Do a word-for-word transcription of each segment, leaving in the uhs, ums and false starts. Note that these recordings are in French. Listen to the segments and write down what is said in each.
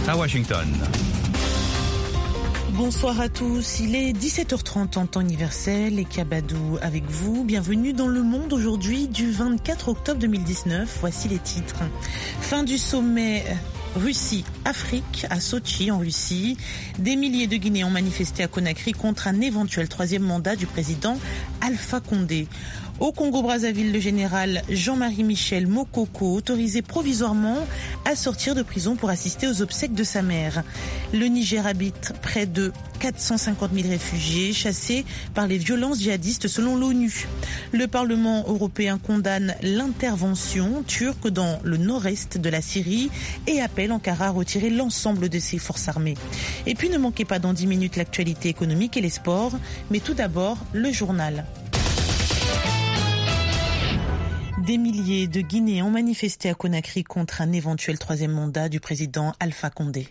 à Washington. Bonsoir à tous, il est dix-sept heures trente en temps universel et Kabadou avec vous. Bienvenue dans Le Monde aujourd'hui du vingt-quatre octobre deux mille dix-neuf. Voici les titres. Fin du sommet Russie-Afrique à Sotchi en Russie. Des milliers de Guinéens ont manifesté à Conakry contre un éventuel troisième mandat du président Alpha Condé. Au Congo-Brazzaville, le général Jean-Marie Michel Mokoko, autorisé provisoirement à sortir de prison pour assister aux obsèques de sa mère. Le Niger habite près de quatre cent cinquante mille réfugiés chassés par les violences djihadistes selon l'ONU. Le Parlement européen condamne l'intervention turque dans le nord-est de la Syrie et appelle Ankara à retirer l'ensemble de ses forces armées. Et puis ne manquez pas dans dix minutes l'actualité économique et les sports, mais tout d'abord le journal. Des milliers de Guinéens ont manifesté à Conakry contre un éventuel troisième mandat du président Alpha Condé.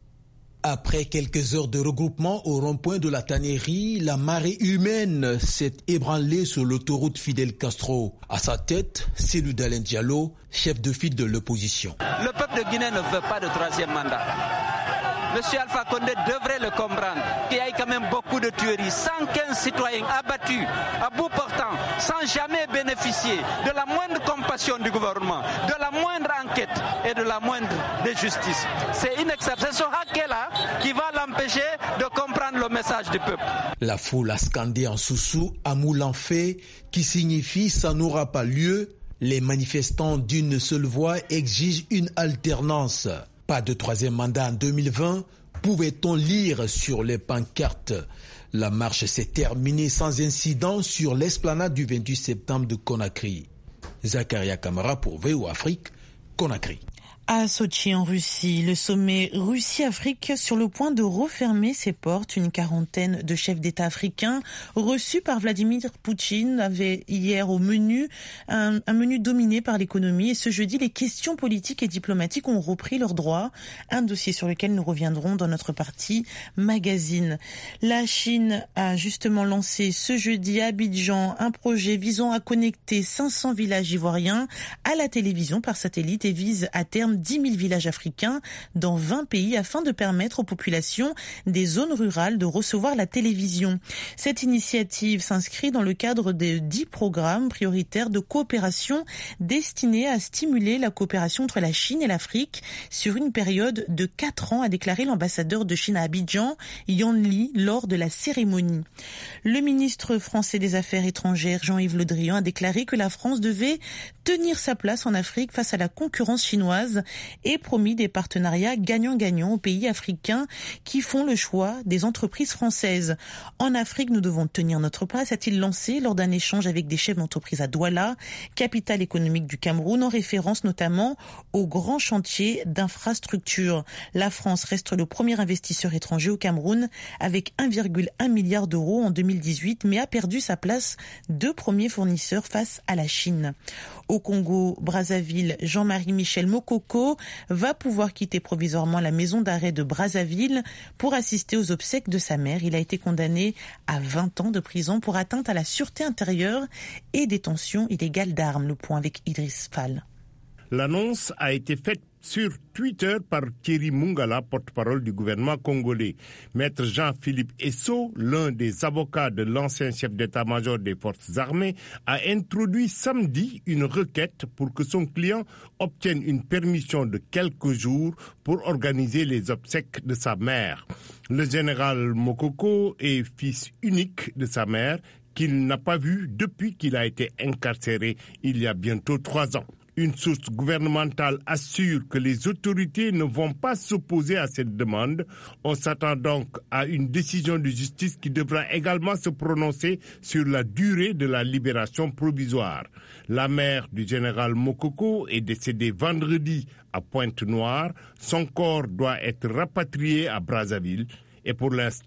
Après quelques heures de regroupement au rond-point de la Tannerie, la marée humaine s'est ébranlée sur l'autoroute Fidel Castro. À sa tête, Cellou Dalein Diallo, chef de file de l'opposition. Le peuple de Guinée ne veut pas de troisième mandat. Monsieur Alpha Condé devrait le comprendre, qu'il y a quand même beaucoup de tueries, cent quinze citoyens abattus, à bout portant, sans jamais bénéficier de la moindre compassion du gouvernement, de la moindre enquête et de la moindre de justice. C'est inacceptable. C'est ce hacker-là qui va l'empêcher de comprendre le message du peuple. La foule a scandé en sous-sous Amoulanfé, qui signifie « ça n'aura pas lieu ». Les manifestants d'une seule voix exigent une alternance. Pas de troisième mandat en deux mille vingt, pouvait-on lire sur les pancartes. La marche s'est terminée sans incident sur l'esplanade du vingt-huit septembre de Conakry. Zakaria Kamara pour V O Afrique, Conakry. À Sotchi en Russie, le sommet Russie-Afrique sur le point de refermer ses portes. Une quarantaine de chefs d'État africains reçus par Vladimir Poutine avaient hier au menu un, un menu dominé par l'économie. Et ce jeudi, les questions politiques et diplomatiques ont repris leurs droits. Un dossier sur lequel nous reviendrons dans notre partie magazine. La Chine a justement lancé ce jeudi à Abidjan un projet visant à connecter cinq cents villages ivoiriens à la télévision par satellite et vise à terme dix mille villages africains dans vingt pays afin de permettre aux populations des zones rurales de recevoir la télévision. Cette initiative s'inscrit dans le cadre de dix programmes prioritaires de coopération destinés à stimuler la coopération entre la Chine et l'Afrique sur une période de quatre ans, a déclaré l'ambassadeur de Chine à Abidjan, Yan Li, lors de la cérémonie. Le ministre français des Affaires étrangères, Jean-Yves Le Drian, a déclaré que la France devait tenir sa place en Afrique face à la concurrence chinoise et promis des partenariats gagnant-gagnant aux pays africains qui font le choix des entreprises françaises. En Afrique, nous devons tenir notre place, a-t-il lancé lors d'un échange avec des chefs d'entreprise à Douala, capitale économique du Cameroun, en référence notamment aux grands chantiers d'infrastructures. La France reste le premier investisseur étranger au Cameroun avec un virgule un milliard d'euros en deux mille dix-huit, mais a perdu sa place de premier fournisseur face à la Chine. Au Congo-Brazzaville, Jean-Marie Michel Mokoko va pouvoir quitter provisoirement la maison d'arrêt de Brazzaville pour assister aux obsèques de sa mère. Il a été condamné à vingt ans de prison pour atteinte à la sûreté intérieure et détention illégale d'armes. Le point avec Idriss Fall. L'annonce a été faite sur Twitter par Thierry Mungala, porte-parole du gouvernement congolais. Maître Jean-Philippe Esso, l'un des avocats de l'ancien chef d'état-major des forces armées, a introduit samedi une requête pour que son client obtienne une permission de quelques jours pour organiser les obsèques de sa mère. Le général Mokoko est fils unique de sa mère, qu'il n'a pas vu depuis qu'il a été incarcéré il y a bientôt trois ans. Une source gouvernementale assure que les autorités ne vont pas s'opposer à cette demande. On s'attend donc à une décision de justice qui devra également se prononcer sur la durée de la libération provisoire. La mère du général Mokoko est décédée vendredi à Pointe-Noire. Son corps doit être rapatrié à Brazzaville et pour l'instant,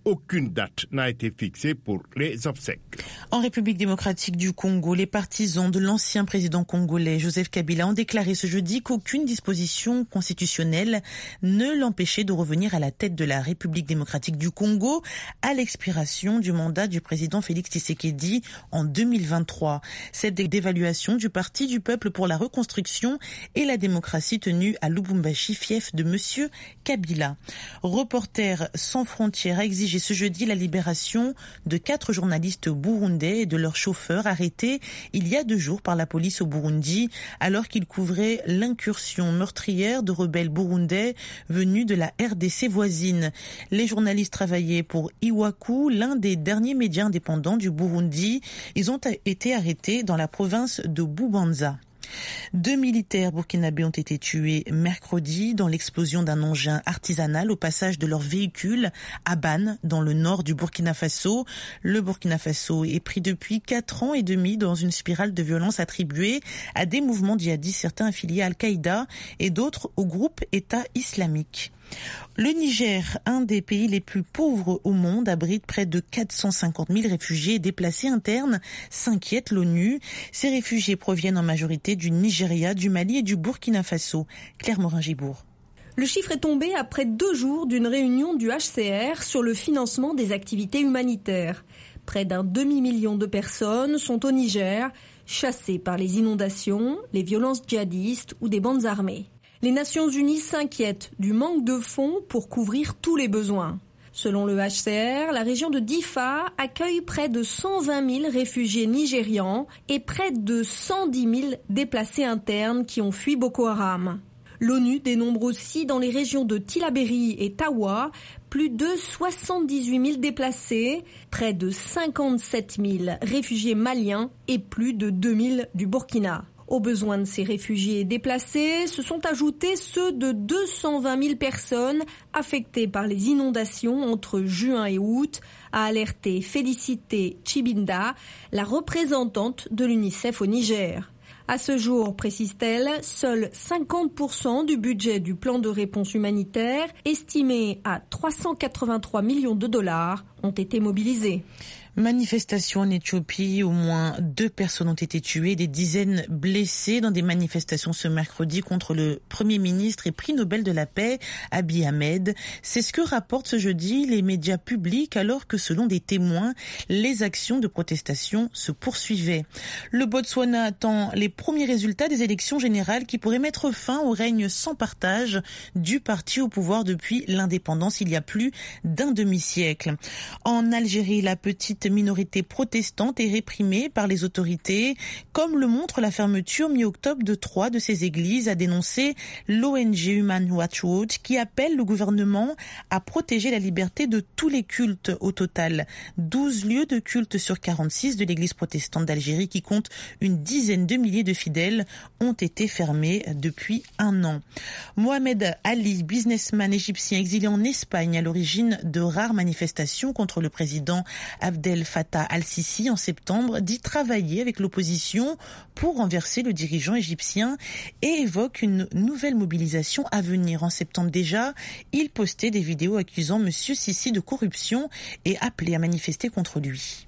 aucune date n'a été fixée pour les obsèques. En République démocratique du Congo, les partisans de l'ancien président congolais Joseph Kabila ont déclaré ce jeudi qu'aucune disposition constitutionnelle ne l'empêchait de revenir à la tête de la République démocratique du Congo à l'expiration du mandat du président Félix Tshisekedi en deux mille vingt-trois. Cette dévaluation du Parti du peuple pour la reconstruction et la démocratie tenue à Lubumbashi, fief de monsieur Kabila. Reporters sans frontières a exigé ce jeudi la libération de quatre journalistes burundais et de leurs chauffeurs arrêtés il y a deux jours par la police au Burundi alors qu'ils couvraient l'incursion meurtrière de rebelles burundais venus de la R D C voisine. Les journalistes travaillaient pour Iwaku, l'un des derniers médias indépendants du Burundi. Ils ont été arrêtés dans la province de Bubanza. Deux militaires burkinabés ont été tués mercredi dans l'explosion d'un engin artisanal au passage de leur véhicule à Ban, dans le nord du Burkina Faso. Le Burkina Faso est pris depuis quatre ans et demi dans une spirale de violence attribuée à des mouvements djihadistes, certains affiliés à Al-Qaïda et d'autres au groupe État islamique. Le Niger, un des pays les plus pauvres au monde, abrite près de quatre cent cinquante mille réfugiés et déplacés internes, s'inquiète l'ONU. Ces réfugiés proviennent en majorité du Nigeria, du Mali et du Burkina Faso. Claire Morin-Gibourg. Le chiffre est tombé après deux jours d'une réunion du H C R sur le financement des activités humanitaires. Près d'un demi-million de personnes sont au Niger, chassées par les inondations, les violences djihadistes ou des bandes armées. Les Nations Unies s'inquiètent du manque de fonds pour couvrir tous les besoins. Selon le H C R, la région de Difa accueille près de cent vingt mille réfugiés nigérians et près de cent dix mille déplacés internes qui ont fui Boko Haram. L'ONU dénombre aussi dans les régions de Tillabéri et Tawa plus de soixante-dix-huit mille déplacés, près de cinquante-sept mille réfugiés maliens et plus de deux mille du Burkina. Aux besoins de ces réfugiés déplacés se sont ajoutés ceux de deux cent vingt mille personnes affectées par les inondations entre juin et août, a alerté Félicité Chibinda, la représentante de l'UNICEF au Niger. À ce jour, précise-t-elle, seuls cinquante pour cent du budget du plan de réponse humanitaire, estimé à trois cent quatre-vingt-trois millions de dollars, ont été mobilisés. Manifestation en Éthiopie, au moins deux personnes ont été tuées, des dizaines blessées dans des manifestations ce mercredi contre le Premier ministre et prix Nobel de la paix, Abiy Ahmed. C'est ce que rapportent ce jeudi les médias publics alors que selon des témoins, les actions de protestation se poursuivaient. Le Botswana attend les premiers résultats des élections générales qui pourraient mettre fin au règne sans partage du parti au pouvoir depuis l'indépendance il y a plus d'un demi-siècle. En Algérie, la petite minorité protestante est réprimée par les autorités, comme le montre la fermeture mi-octobre de trois de ces églises, a dénoncé l'O N G Human Rights Watch, qui appelle le gouvernement à protéger la liberté de tous les cultes. Au total, douze lieux de culte sur quarante-six de l'église protestante d'Algérie, qui compte une dizaine de milliers de fidèles, ont été fermés depuis un an. Mohamed Ali, businessman égyptien exilé en Espagne à l'origine de rares manifestations contre le président Abdel Fattah al-Sisi en septembre, dit travailler avec l'opposition pour renverser le dirigeant égyptien et évoque une nouvelle mobilisation à venir. En septembre déjà, il postait des vidéos accusant M. Sisi de corruption et appelait à manifester contre lui.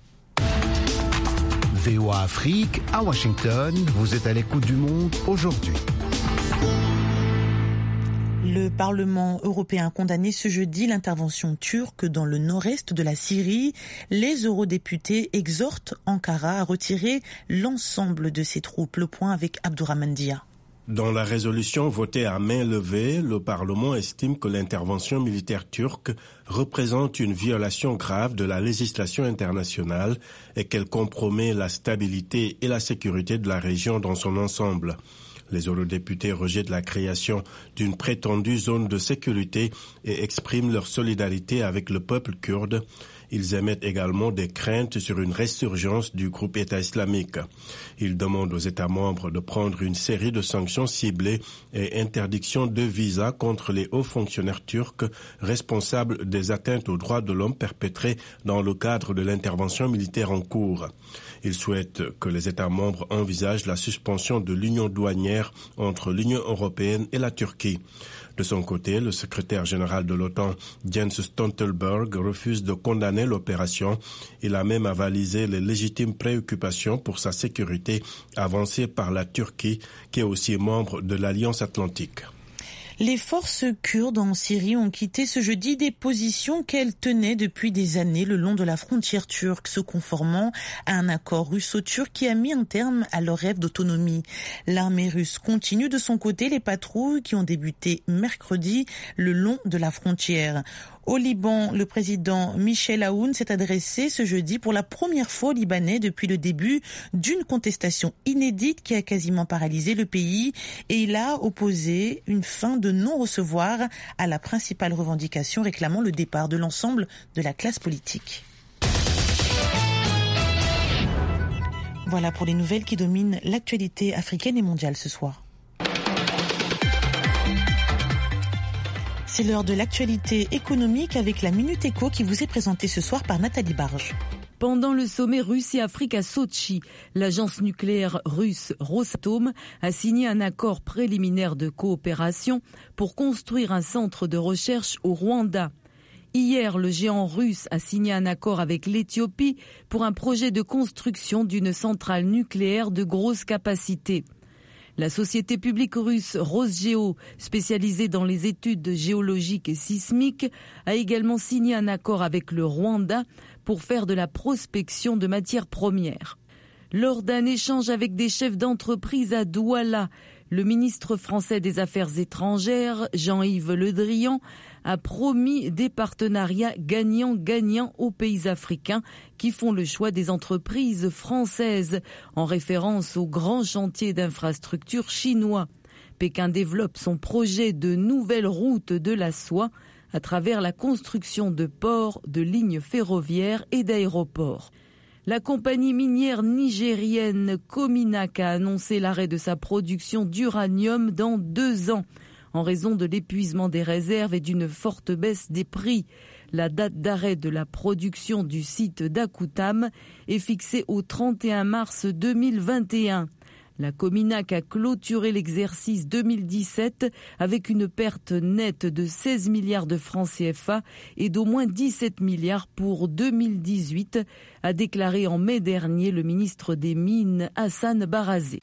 V O A Afrique, à Washington, vous êtes à l'écoute du monde aujourd'hui. Le Parlement européen a condamné ce jeudi l'intervention turque dans le nord-est de la Syrie. Les eurodéputés exhortent Ankara à retirer l'ensemble de ses troupes. Le point avec Abdourahmane Dia. Dans la résolution votée à main levée, le Parlement estime que l'intervention militaire turque représente une violation grave de la législation internationale et qu'elle compromet la stabilité et la sécurité de la région dans son ensemble. Les eurodéputés rejettent la création d'une prétendue zone de sécurité et expriment leur solidarité avec le peuple kurde. Ils émettent également des craintes sur une résurgence du groupe État islamique. Ils demandent aux États membres de prendre une série de sanctions ciblées et interdictions de visa contre les hauts fonctionnaires turcs responsables des atteintes aux droits de l'homme perpétrées dans le cadre de l'intervention militaire en cours. Ils souhaitent que les États membres envisagent la suspension de l'union douanière entre l'Union européenne et la Turquie. De son côté, le secrétaire général de l'OTAN, Jens Stoltenberg, refuse de condamner l'opération. Il a même avalisé les légitimes préoccupations pour sa sécurité avancées par la Turquie, qui est aussi membre de l'Alliance atlantique. Les forces kurdes en Syrie ont quitté ce jeudi des positions qu'elles tenaient depuis des années le long de la frontière turque, se conformant à un accord russo-turc qui a mis un terme à leur rêve d'autonomie. L'armée russe continue de son côté les patrouilles qui ont débuté mercredi le long de la frontière. Au Liban, le président Michel Aoun s'est adressé ce jeudi pour la première fois aux Libanais depuis le début d'une contestation inédite qui a quasiment paralysé le pays, et il a opposé une fin de non-recevoir à la principale revendication réclamant le départ de l'ensemble de la classe politique. Voilà pour les nouvelles qui dominent l'actualité africaine et mondiale ce soir. C'est l'heure de l'actualité économique avec la Minute Éco qui vous est présentée ce soir par Nathalie Barge. Pendant le sommet Russie-Afrique à Sotchi, l'agence nucléaire russe Rosatom a signé un accord préliminaire de coopération pour construire un centre de recherche au Rwanda. Hier, le géant russe a signé un accord avec l'Éthiopie pour un projet de construction d'une centrale nucléaire de grosse capacité. La société publique russe Rosgeo, spécialisée dans les études géologiques et sismiques, a également signé un accord avec le Rwanda pour faire de la prospection de matières premières. Lors d'un échange avec des chefs d'entreprise à Douala, le ministre français des Affaires étrangères, Jean-Yves Le Drian, a promis des partenariats gagnant-gagnant aux pays africains qui font le choix des entreprises françaises, en référence aux grands chantiers d'infrastructures chinois. Pékin développe son projet de nouvelle route de la soie à travers la construction de ports, de lignes ferroviaires et d'aéroports. La compagnie minière nigérienne Cominac a annoncé l'arrêt de sa production d'uranium dans deux ans, en raison de l'épuisement des réserves et d'une forte baisse des prix. La date d'arrêt de la production du site d'Akutam est fixée au trente et un mars deux mille vingt et un. La Cominac a clôturé l'exercice deux mille dix-sept avec une perte nette de seize milliards de francs C F A et d'au moins dix-sept milliards pour deux mille dix-huit, a déclaré en mai dernier le ministre des Mines Hassan Barazé.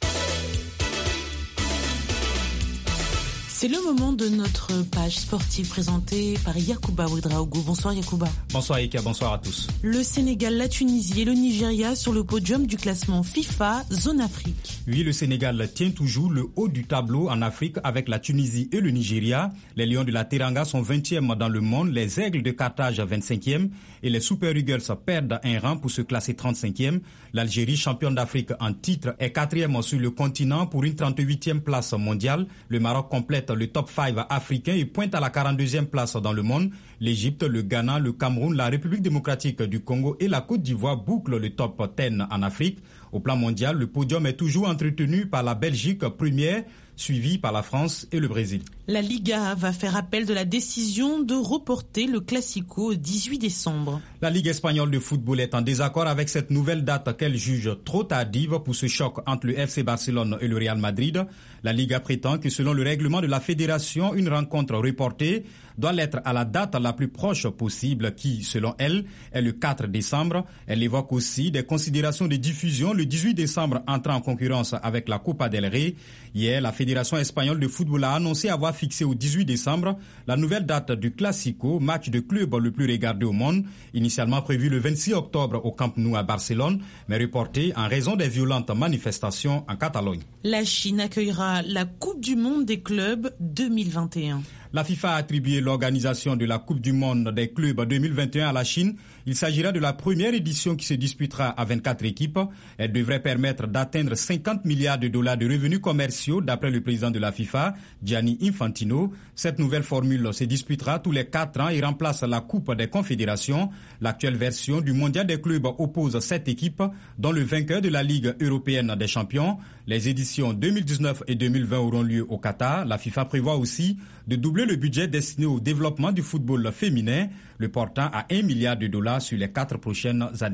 C'est le moment de notre page sportive présentée par Yacouba Ouedraogo. Bonsoir Yacouba. Bonsoir Ika, bonsoir à tous. Le Sénégal, la Tunisie et le Nigeria sur le podium du classement FIFA Zone Afrique. Oui, le Sénégal tient toujours le haut du tableau en Afrique avec la Tunisie et le Nigeria. Les Lions de la Teranga sont vingtième dans le monde, les Aigles de Carthage vingt-cinquième et les Super Eagles perdent un rang pour se classer trente-cinquième. L'Algérie, championne d'Afrique en titre, est quatrième sur le continent pour une trente-huitième place mondiale. Le Maroc complète le top cinq africain et pointe à la quarante-deuxième place dans le monde. L'Égypte, le Ghana, le Cameroun, la République démocratique du Congo et la Côte d'Ivoire bouclent le top dix en Afrique. Au plan mondial, le podium est toujours entretenu par la Belgique première, suivi par la France et le Brésil. La Liga va faire appel de la décision de reporter le Classico au dix-huit décembre. La Ligue espagnole de football est en désaccord avec cette nouvelle date qu'elle juge trop tardive pour ce choc entre le F C Barcelone et le Real Madrid. La Liga prétend que selon le règlement de la fédération, une rencontre reportée doit l'être à la date la plus proche possible qui, selon elle, est le quatre décembre. Elle évoque aussi des considérations de diffusion le dix-huit décembre entrant en concurrence avec la Copa del Rey. Hier, la Fédération espagnole de football a annoncé avoir fixé au dix-huit décembre la nouvelle date du Classico, match de club le plus regardé au monde, initialement prévu le vingt-six octobre au Camp Nou à Barcelone, mais reporté en raison des violentes manifestations en Catalogne. La Chine accueillera la Coupe du monde des clubs deux mille vingt et un. La FIFA a attribué l'organisation de la Coupe du monde des clubs deux mille vingt et un à la Chine. Il s'agira de la première édition qui se disputera à vingt-quatre équipes. Elle devrait permettre d'atteindre cinquante milliards de dollars de revenus commerciaux d'après le président de la FIFA, Gianni Infantino. Cette nouvelle formule se disputera tous les quatre ans et remplace la Coupe des Confédérations. L'actuelle version du mondial des clubs oppose sept équipes, dont le vainqueur de la Ligue européenne des champions. Les éditions deux mille dix-neuf et deux mille vingt auront lieu au Qatar. La FIFA prévoit aussi de doubler le budget destiné au développement du football féminin, le portant à un milliard de dollars sur les quatre prochaines années.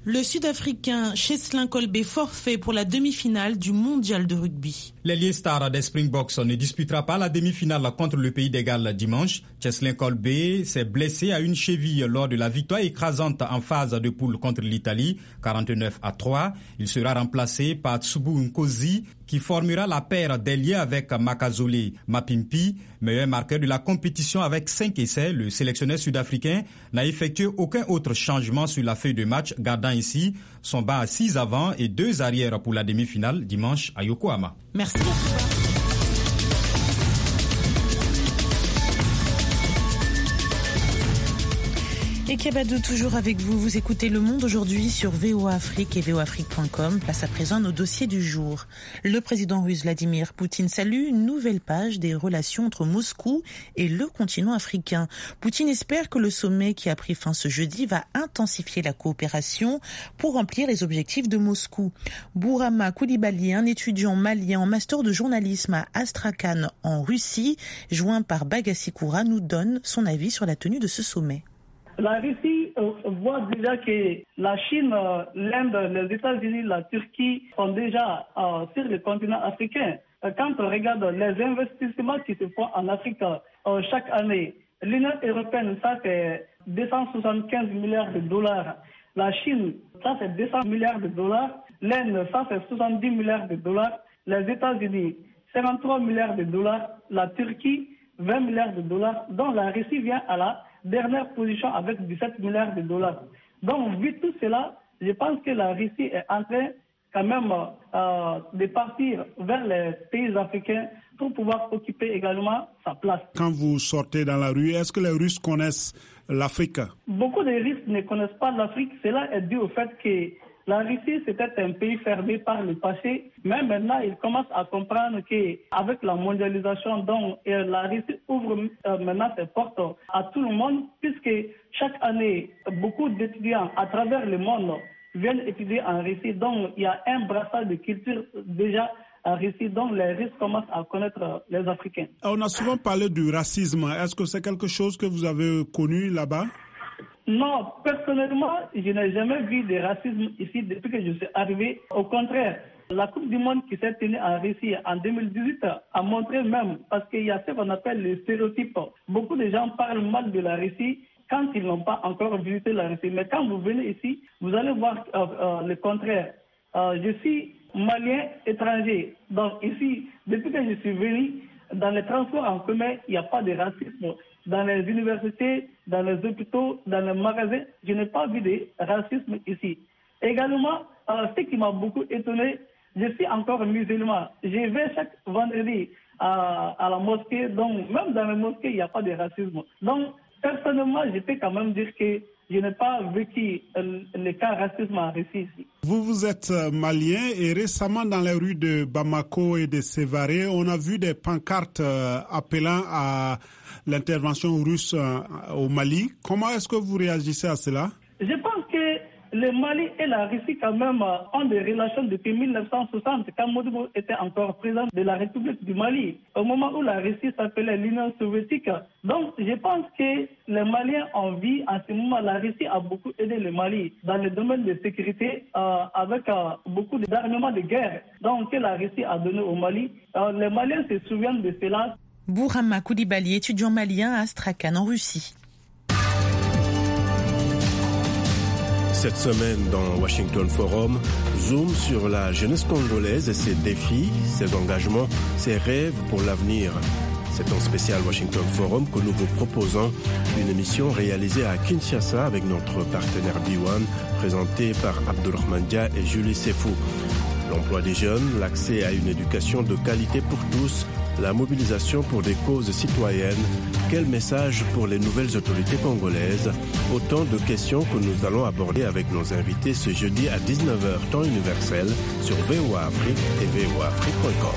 Le Sud-Africain Cheslin Kolbe forfait pour la demi-finale du mondial de rugby. L'ailier star des Springboks ne disputera pas la demi-finale contre le Pays de Galles dimanche. Cheslin Kolbe s'est blessé à une cheville lors de la victoire écrasante en phase de poule contre l'Italie, quarante-neuf à trois. Il sera remplacé par Tsubu Nkosi, qui formera la paire d'ailier avec Makazole Mapimpi, meilleur marqueur de la compétition avec cinq essais. Le sélectionneur sud-africain n'a effectué aucun autre changement sur la feuille de match, gardant ici son banc à six avant et deux arrières pour la demi-finale dimanche à Yokohama. Merci. Et Kabadou, toujours avec vous. Vous écoutez Le Monde aujourd'hui sur V O A Afrique et V O Afrique point com. Place à présent nos dossiers du jour. Le président russe Vladimir Poutine salue une nouvelle page des relations entre Moscou et le continent africain. Poutine espère que le sommet qui a pris fin ce jeudi va intensifier la coopération pour remplir les objectifs de Moscou. Bourama Koulibaly, un étudiant malien en master de journalisme à Astrakhan en Russie, joint par Bagassi Koura, nous donne son avis sur la tenue de ce sommet. La Russie euh, voit déjà que la Chine, euh, l'Inde, les États-Unis, la Turquie sont déjà euh, sur le continent africain. Euh, quand on regarde les investissements qui se font en Afrique euh, chaque année, l'Union européenne, ça c'est deux cent soixante-quinze milliards de dollars. La Chine, ça c'est deux cents milliards de dollars. L'Inde, ça c'est soixante-dix milliards de dollars. Les États-Unis, cinquante-trois milliards de dollars. La Turquie, vingt milliards de dollars. Donc la Russie vient à la dernière position avec dix-sept milliards de dollars. Donc, vu tout cela, je pense que la Russie est en train quand même euh, de partir vers les pays africains pour pouvoir occuper également sa place. Quand vous sortez dans la rue, est-ce que les Russes connaissent l'Afrique? Beaucoup de Russes ne connaissent pas l'Afrique. Cela est dû au fait que la Russie, c'était un pays fermé par le passé, mais maintenant, ils commencent à comprendre qu'avec la mondialisation, donc, la Russie ouvre euh, maintenant ses portes à tout le monde, puisque chaque année, beaucoup d'étudiants à travers le monde viennent étudier en Russie. Donc, il y a un brassage de culture déjà en Russie, donc les Russes commencent à connaître les Africains. On a souvent parlé du racisme. Est-ce que c'est quelque chose que vous avez connu là-bas? Non, personnellement, je n'ai jamais vu de racisme ici depuis que je suis arrivé. Au contraire, la Coupe du Monde qui s'est tenue en Russie en deux mille dix-huit a montré même, parce qu'il y a ce qu'on appelle les stéréotypes. Beaucoup de gens parlent mal de la Russie quand ils n'ont pas encore visité la Russie. Mais quand vous venez ici, vous allez voir euh, euh, le contraire. Euh, je suis malien étranger. Donc ici, depuis que je suis venu, dans les transports en commun, il n'y a pas de racisme. Dans les universités, dans les hôpitaux, dans les magasins, je n'ai pas vu de racisme ici. Également, euh, ce qui m'a beaucoup étonné, je suis encore musulman. Je vais chaque vendredi à, à la mosquée, donc même dans la mosquée, il n'y a pas de racisme. Donc, personnellement, je peux quand même dire que je n'ai pas vécu le cas racisme en Russie ici. Vous, vous êtes malien et récemment dans les rues de Bamako et de Sévaré, on a vu des pancartes appelant à l'intervention russe au Mali. Comment est-ce que vous réagissez à cela? Je pense que le Mali et la Russie quand même ont des relations depuis mille neuf cent soixante, quand Modibo était encore président de la République du Mali, au moment où la Russie s'appelait l'Union soviétique. Donc je pense que les Maliens ont vu en ce moment, la Russie a beaucoup aidé le Mali dans le domaine de sécurité euh, avec euh, beaucoup d'armements de guerre donc, que la Russie a donné au Mali. Euh, les Maliens se souviennent de cela. Bourama Koulibaly, étudiant malien à Astrakhan en Russie. Cette semaine dans Washington Forum, zoom sur la jeunesse congolaise et ses défis, ses engagements, ses rêves pour l'avenir. C'est un spécial Washington Forum que nous vous proposons, une émission réalisée à Kinshasa avec notre partenaire B one, présentée par Abdourahmane Dia et Julie Sefou. L'emploi des jeunes, l'accès à une éducation de qualité pour tous, la mobilisation pour des causes citoyennes, quel message pour les nouvelles autorités congolaises? Autant de questions que nous allons aborder avec nos invités ce jeudi à dix-neuf heures temps universel sur V O A Afrique et V O A Afrique point com.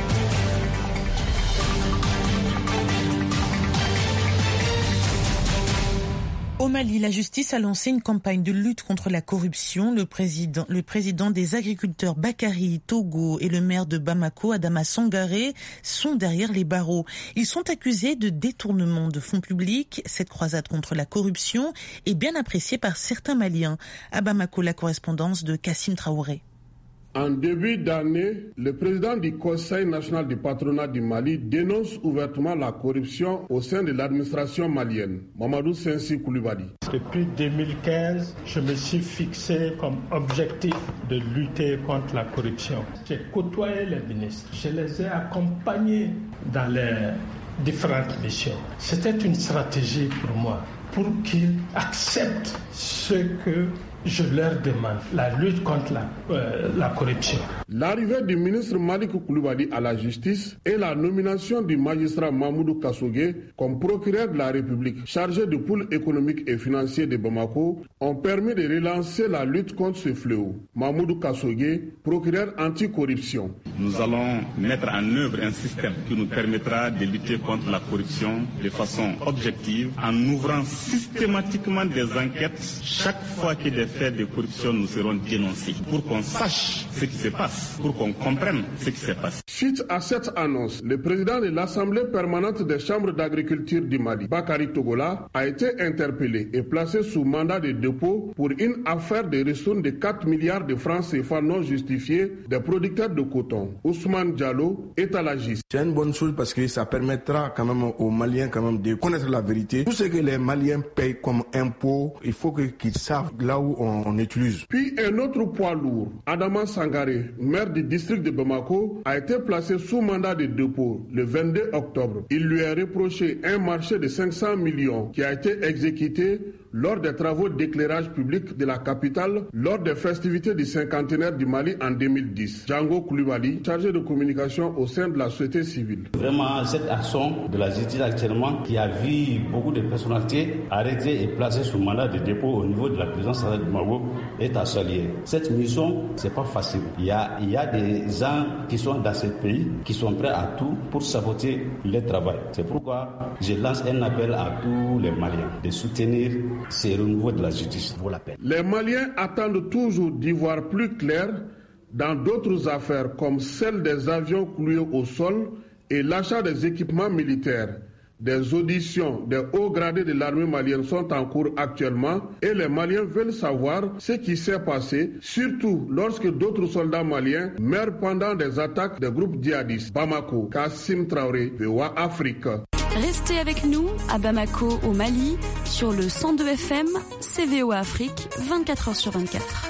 Au Mali, la justice a lancé une campagne de lutte contre la corruption. Le président, le président des agriculteurs Bakary Togo et le maire de Bamako, Adama Sangaré, sont derrière les barreaux. Ils sont accusés de détournement de fonds publics. Cette croisade contre la corruption est bien appréciée par certains Maliens. À Bamako, la correspondance de Kassim Traoré. En début d'année, le président du Conseil national du patronat du Mali dénonce ouvertement la corruption au sein de l'administration malienne. Mamadou Sensi Koulibaly. Depuis deux mille quinze, je me suis fixé comme objectif de lutter contre la corruption. J'ai côtoyé les ministres, je les ai accompagnés dans les différentes missions. C'était une stratégie pour moi, pour qu'ils acceptent ce que je leur demande, la lutte contre la, euh, la corruption. L'arrivée du ministre Malik Koulibaly à la justice et la nomination du magistrat Mamoudou Kassogué comme procureur de la République chargé du pôle économique et financier de Bamako ont permis de relancer la lutte contre ce fléau. Mamoudou Kassogué, procureur anti-corruption. Nous allons mettre en œuvre un système qui nous permettra de lutter contre la corruption de façon objective en ouvrant systématiquement des enquêtes chaque fois qu'il y a des faits de corruption nous seront dénoncés pour qu'on sache ce qui se passe, pour qu'on comprenne ce qui se passe. Suite à cette annonce, le président de l'Assemblée permanente des chambres d'agriculture du Mali, Bakary Togola, a été interpellé et placé sous mandat de dépôt pour une affaire de ristourne de quatre milliards de francs C F A non justifiés des producteurs de coton. Ousmane Diallo est à la justice. C'est une bonne chose parce que ça permettra quand même aux Maliens quand même de connaître la vérité. Tout ce que les Maliens payent comme impôt, il faut que, qu'ils savent là où on, on utilise. Puis un autre poids lourd, Adama Sangaré, maire du district de Bamako, a été placé sous mandat de dépôt le vingt-deux octobre. Il lui a reproché un marché de cinq cents millions qui a été exécuté lors des travaux d'éclairage public de la capitale lors des festivités du cinquantenaire du Mali en deux mille dix. Django Koulibaly, chargé de communication au sein de la société civile. Vraiment, cette action de la justice actuellement qui a vu beaucoup de personnalités arrêtées et placées sous mandat de dépôt au niveau de la présidence du Maroc est à saluer. Cette mission, c'est pas facile. Il y a, il y a des gens qui sont dans ce pays qui sont prêts à tout pour saboter le travail. C'est pourquoi je lance un appel à tous les Maliens de soutenir ce renouveau de la justice. Vaut la peine. Les Maliens attendent toujours d'y voir plus clair dans d'autres affaires comme celle des avions cloués au sol et l'achat des équipements militaires. Des auditions des hauts gradés de l'armée malienne sont en cours actuellement et les Maliens veulent savoir ce qui s'est passé, surtout lorsque d'autres soldats maliens meurent pendant des attaques des groupes djihadistes. Bamako, Kassim Traoré, V O A Afrique. Restez avec nous à Bamako au Mali sur le cent deux F M, C V O A Afrique, vingt-quatre heures sur vingt-quatre.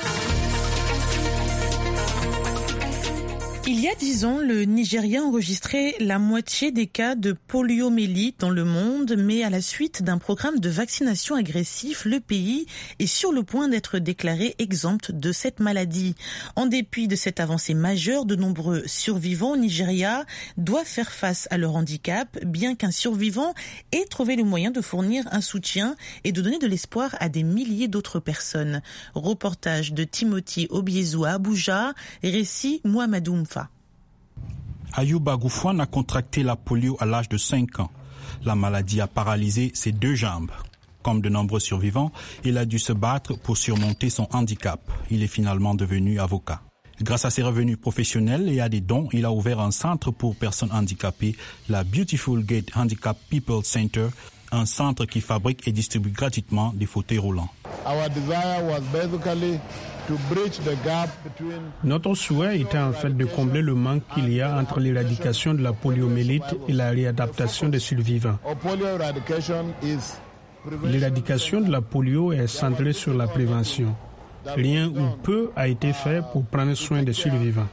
Il y a dix ans, le Nigeria enregistrait la moitié des cas de poliomyélite dans le monde, mais à la suite d'un programme de vaccination agressif, le pays est sur le point d'être déclaré exempt de cette maladie. En dépit de cette avancée majeure, de nombreux survivants au Nigeria doivent faire face à leur handicap, bien qu'un survivant ait trouvé le moyen de fournir un soutien et de donner de l'espoir à des milliers d'autres personnes. Reportage de Timothy Obiezou à Abuja, récit Mohamedou Mfa. Ayouba Gouffouane a contracté la polio à l'âge de cinq ans. La maladie a paralysé ses deux jambes. Comme de nombreux survivants, il a dû se battre pour surmonter son handicap. Il est finalement devenu avocat. Grâce à ses revenus professionnels et à des dons, il a ouvert un centre pour personnes handicapées, la Beautiful Gate Handicap People Center, un centre qui fabrique et distribue gratuitement des fauteuils roulants. Our desire was basically to bridge the gap between... Notre souhait était en fait de combler le manque qu'il y a entre l'éradication de la poliomyélite et la réadaptation des survivants. L'éradication de la polio est centrée sur la prévention. Rien ou peu a été fait pour prendre soin des survivants.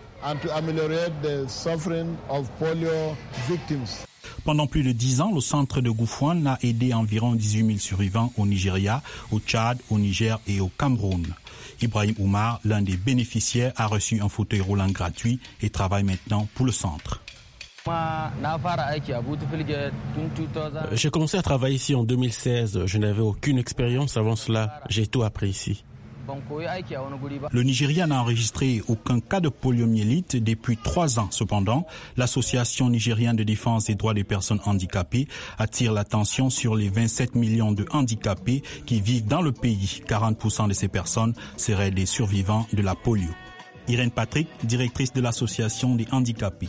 Pendant plus de dix ans, le centre de Gouffouane a aidé environ dix-huit mille survivants au Nigeria, au Tchad, au Niger et au Cameroun. Ibrahim Oumar, l'un des bénéficiaires, a reçu un fauteuil roulant gratuit et travaille maintenant pour le centre. J'ai commencé à travailler ici en deux mille seize. Je n'avais aucune expérience avant cela. J'ai tout appris ici. Le Nigeria n'a enregistré aucun cas de poliomyélite depuis trois ans. Cependant, l'Association nigérienne de défense des droits des personnes handicapées attire l'attention sur les vingt-sept millions de handicapés qui vivent dans le pays. quarante pour cent de ces personnes seraient des survivants de la polio. Irène Patrick, directrice de l'Association des handicapés.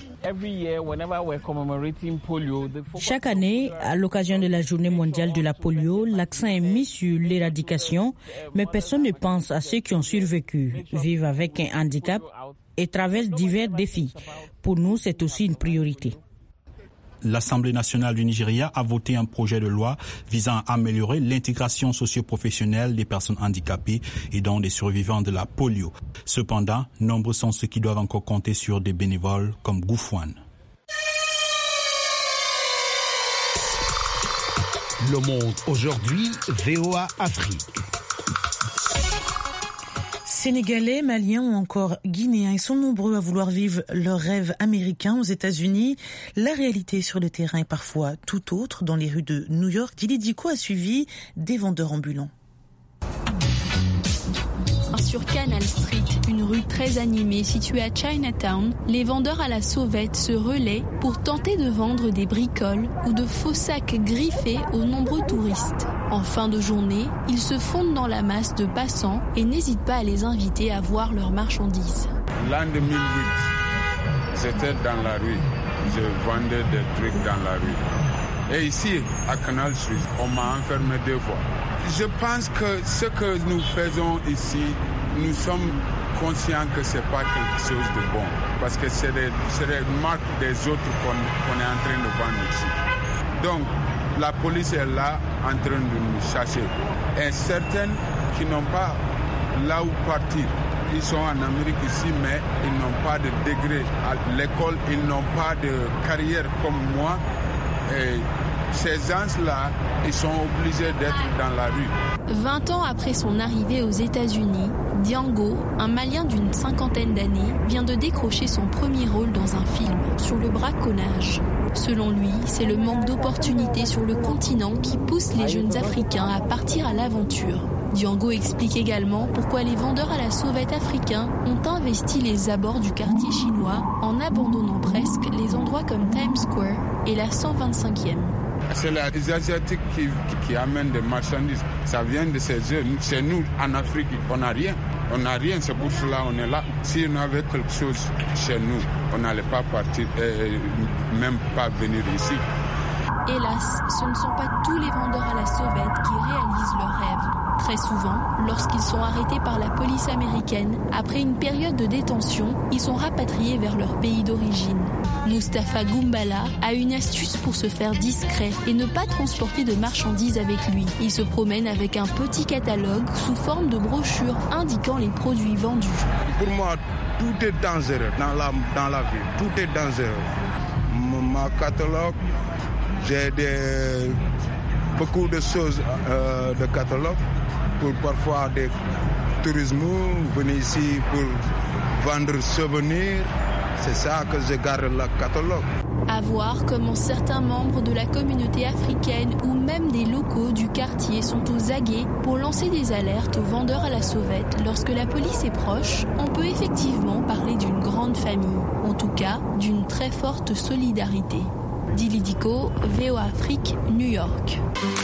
Chaque année, à l'occasion de la journée mondiale de la polio, l'accent est mis sur l'éradication, mais personne ne pense à ceux qui ont survécu, vivent avec un handicap et traversent divers défis. Pour nous, c'est aussi une priorité. L'Assemblée nationale du Nigeria a voté un projet de loi visant à améliorer l'intégration socio-professionnelle des personnes handicapées et donc des survivants de la polio. Cependant, nombreux sont ceux qui doivent encore compter sur des bénévoles comme Goufouane. Le monde aujourd'hui, V O A Afrique. Sénégalais, Maliens ou encore Guinéens, ils sont nombreux à vouloir vivre leur rêve américain aux États-Unis. La réalité sur le terrain est parfois tout autre. Dans les rues de New York, Dili Diko a suivi des vendeurs ambulants. Sur Canal Street, une rue très animée située à Chinatown, les vendeurs à la sauvette se relaient pour tenter de vendre des bricoles ou de faux sacs griffés aux nombreux touristes. En fin de journée, ils se fondent dans la masse de passants et n'hésitent pas à les inviter à voir leurs marchandises. L'an deux mille huit, j'étais dans la rue, je vendais des trucs dans la rue. Et ici, à Canal Street, on m'a enfermé deux fois. Je pense que ce que nous faisons ici, nous sommes conscients que ce n'est pas quelque chose de bon. Parce que c'est des, c'est des marques des autres qu'on, qu'on est en train de vendre ici. Donc, la police est là en train de nous chercher. Et certaines qui n'ont pas là où partir, ils sont en Amérique ici, mais ils n'ont pas de degré à l'école, ils n'ont pas de carrière comme moi. Et ces gens-là, ils sont obligés d'être dans la rue. vingt ans après son arrivée aux États-Unis, Diango, un Malien d'une cinquantaine d'années, vient de décrocher son premier rôle dans un film sur le braconnage. Selon lui, c'est le manque d'opportunités sur le continent qui pousse les jeunes Africains à partir à l'aventure. Diango explique également pourquoi les vendeurs à la sauvette africains ont investi les abords du quartier chinois en abandonnant presque les endroits comme Times Square et la cent vingt-cinquième. C'est les Asiatiques qui, qui, qui amènent des marchandises. Ça vient de ces jeunes. Chez nous, en Afrique, on n'a rien. On n'a rien, c'est pour cela qu'on est là. Si on avait quelque chose chez nous, on n'allait pas partir, et même pas venir ici. Hélas, ce ne sont pas tous les vendeurs à la sauvette qui réalisent leurs rêves. Très souvent, lorsqu'ils sont arrêtés par la police américaine, après une période de détention, ils sont rapatriés vers leur pays d'origine. Mustapha Goumbala a une astuce pour se faire discret et ne pas transporter de marchandises avec lui. Il se promène avec un petit catalogue sous forme de brochure indiquant les produits vendus. Pour moi, tout est dangereux dans la, dans la vie. Tout est dangereux. Ma catalogue, j'ai des, beaucoup de choses euh, de catalogue pour parfois des tourismes, venir ici pour vendre souvenirs. C'est ça que je garde le catalogue. À voir comment certains membres de la communauté africaine ou même des locaux du quartier sont aux aguets pour lancer des alertes aux vendeurs à la sauvette. Lorsque la police est proche, on peut effectivement parler d'une grande famille, en tout cas d'une très forte solidarité. Dili Diko, V O A Afrique, New York.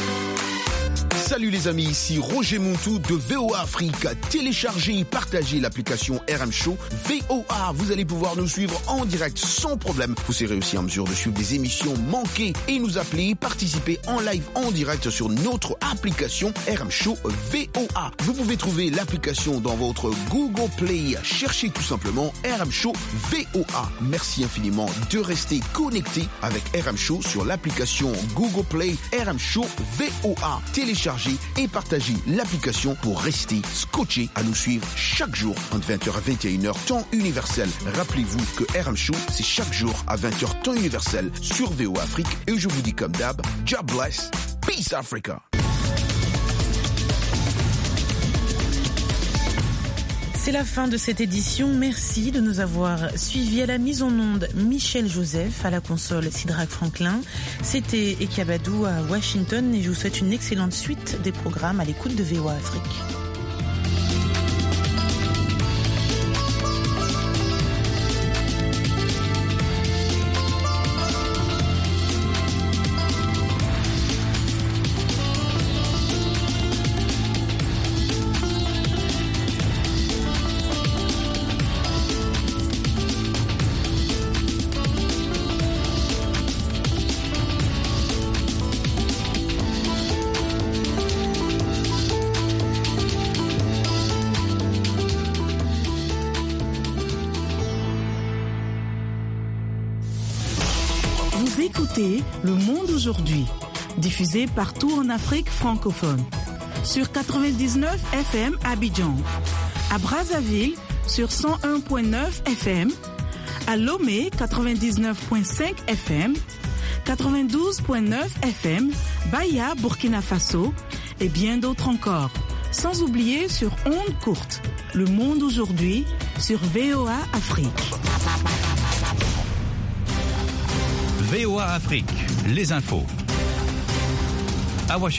Salut les amis, ici Roger Montou de V O A Afrique. Téléchargez et partagez l'application R M Show V O A. Vous allez pouvoir nous suivre en direct sans problème. Vous serez aussi en mesure de suivre des émissions manquées et nous appeler, participer en live en direct sur notre application R M Show V O A. Vous pouvez trouver l'application dans votre Google Play. Cherchez tout simplement R M Show V O A. Merci infiniment de rester connecté avec R M Show sur l'application Google Play R M Show V O A. Téléchargez et partagez l'application pour rester scotché à nous suivre chaque jour entre vingt heures à vingt et une heures temps universel. Rappelez-vous que R M Show, c'est chaque jour à vingt heures temps universel sur V O A Afrique. Et je vous dis comme d'hab, God bless, peace Africa. C'est la fin de cette édition. Merci de nous avoir suivis. À la mise en onde, Michel Joseph, à la console, Sidrak Franklin. C'était Ekabadou à Washington et je vous souhaite une excellente suite des programmes à l'écoute de V O A Afrique. écoutez Le Monde aujourd'hui, diffusé partout en Afrique francophone. Sur quatre-vingt-dix-neuf F M à Abidjan, à Brazzaville sur cent un virgule neuf F M, à Lomé quatre-vingt-dix-neuf virgule cinq F M, quatre-vingt-douze virgule neuf F M, Baya, Burkina Faso et bien d'autres encore. Sans oublier sur ondes courtes, Le Monde aujourd'hui sur V O A Afrique. V O A Afrique, les infos. À Washington.